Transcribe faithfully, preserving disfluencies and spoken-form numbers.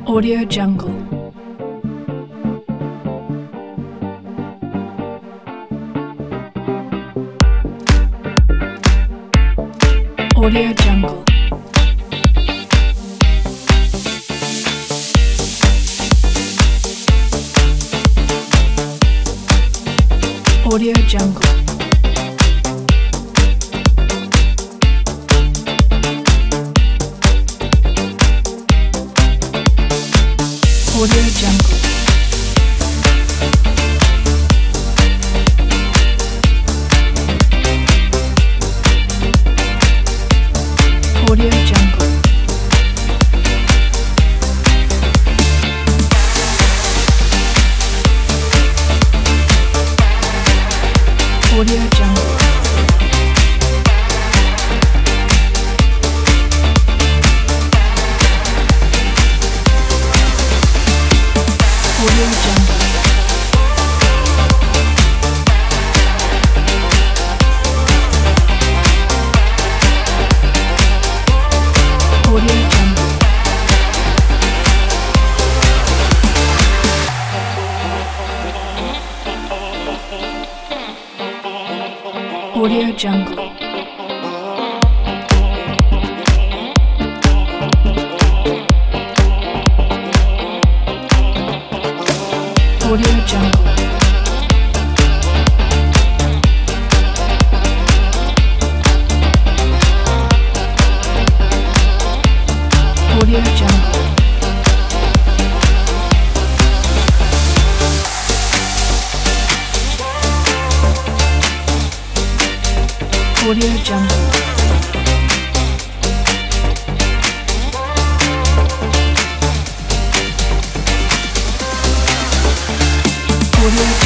Audio Jungle. Audio Jungle. Audio Jungle. Audio Jungle. Audio Jungle. Audio Jungle. Audio Jungle. Audio Jungle. Audio Jungle. Audio Jungle. Audio Jungle. Audio Jungle. Audio